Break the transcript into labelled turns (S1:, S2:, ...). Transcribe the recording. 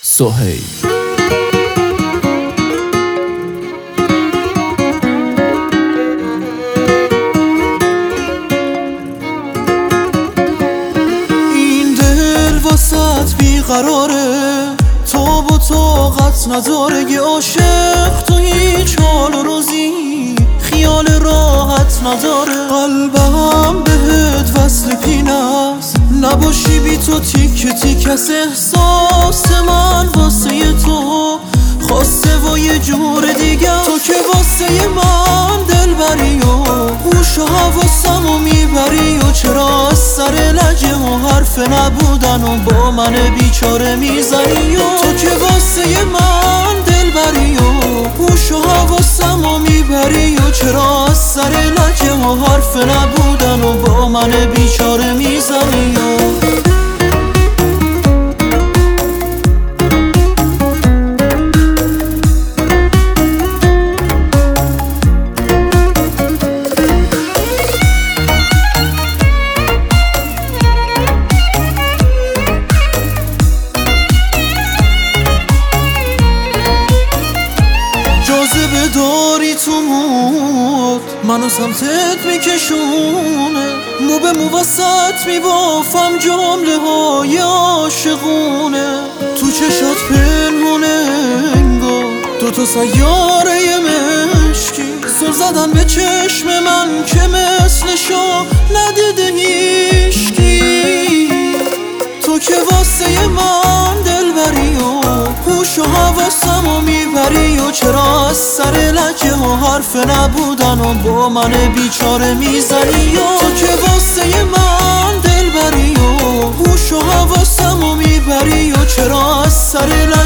S1: سهیل.
S2: این دل واسط بیقراره، تاب و طاقت نداره. یه عاشق تو هیچ حال و روزی خیال راحت نداره. قلبم بهت وصل پینست، نباشی بی تو تیک تیک از احساس من واسه تو خواسته و یه جور دیگه. تو که واسه من دل بری و هوش و حواسمو میبری و چرا از سر لجه و حرف نبودن و با من بیچاره میزنی. تو که واسه من دل بری و هوش و حواسمو میبری و چرا از سر لجه و حرف نبودن و با من بیچاره میزنی. جاذبه داری تو مود منو سمتت میکشونه، مو به مو وسط میبافم جمله های عاشقونه. تو چشات پنهونه انگار دوتا سیاره مشکی، زل زدن به چشم من که مثلشو ندیده هیشکی. تو که واسه من دل بری و هوش و حواسمو میبری و چرا از سر لجه و حرف نبودن و با من بیچاره میزنی. تو که واسه من دل بری و هوش و حواسمو میبری و چرا از سر